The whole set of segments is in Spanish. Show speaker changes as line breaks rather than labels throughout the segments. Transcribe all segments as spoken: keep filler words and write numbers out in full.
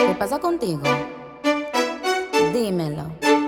¿Qué pasa contigo? Dímelo.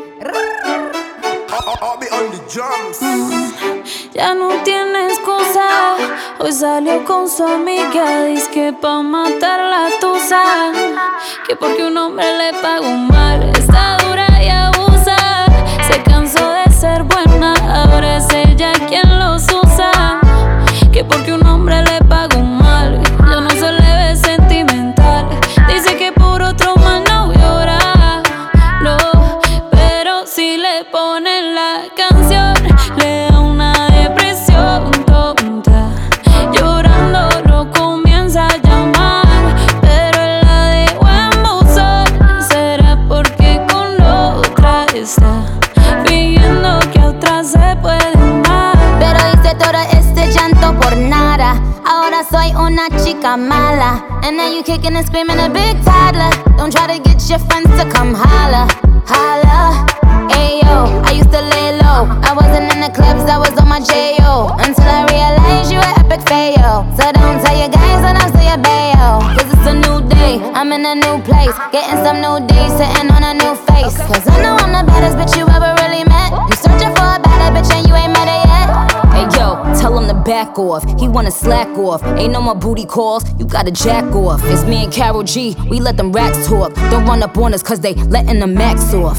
Mm, ya no tiene excusa. Hoy salió con su amiga, dice que pa' matar la tusa. Que porque un hombre le pagó mal, está dura y abusa. Se cansó de ser buena, ahora es ella quien los usa. Que porque un hombre le pagó mal, ya no se le ve sentimental. Dice que por otro mal no llora, no, pero si le ponen la canción le da una depresión tonta. Llorando lo comienza a llamar, pero él la dejó en buzón. ¿Será porque con la otra está fingiendo que a otra se puede amar?
Pero hice todo este llanto por nada. Ahora soy una chica mala. And now you kicking and screaming a big toddler. Don't try to get your friends to come holla, holla. Ayo, I used to lay low. I wasn't in the clubs, I was on my J O. Until I realized you were epic fail. So don't tell your guys and I'll say your bayo. Cause it's a new day, I'm in a new place. Getting some new days, sitting on a new face. Cause I know I'm the baddest bitch you ever really met. You searching for a better bitch and you ain't met her yet.
Hey yo, tell him to back off. He wanna slack off. Ain't no more booty calls, you gotta jack off. It's me and Karol G, we let them racks talk. Don't run up on us cause they letting the max off.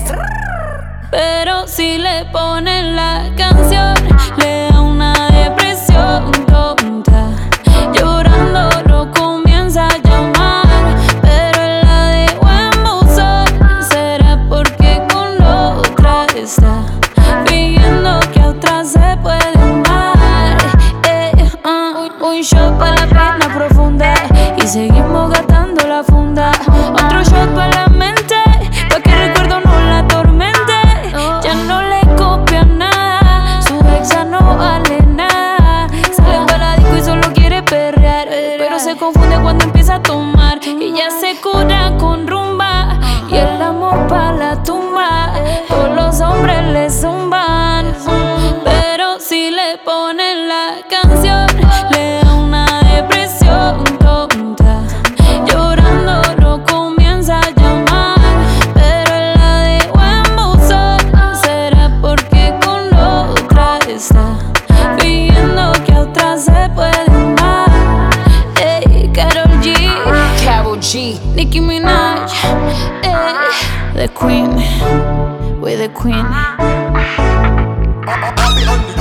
Pero si le ponen la canción le da una depresión tonta. Llorando lo comienza a llamar, pero él la dejó en buzón. ¿Será porque con la otra está fingiendo que a otra se puede amar? Eh, uh, un shot pa' la pena profunda y seguimos gastando la funda. Otro shot pa' la mente, pa' que el recuerdo no la atormente. Ya no le copia nada, su ex ya no vale nada. Sale pa' la disco y solo quiere perrear, pero se confunde cuando empieza a tomar. Y ya se cura con rumba y el amor pa' la tumba. Todos los hombres le zumban, pero si le ponen la canción le da una depresión tonta. Llorando lo comienza a llamar, pero él la dejó en buzón. ¿Será porque con la otra está fingiendo que a otra se puede amar? Ey, Karol G,
Karol G,
Nicki Minaj, ey, the queen, we're the queen.
I'll be on the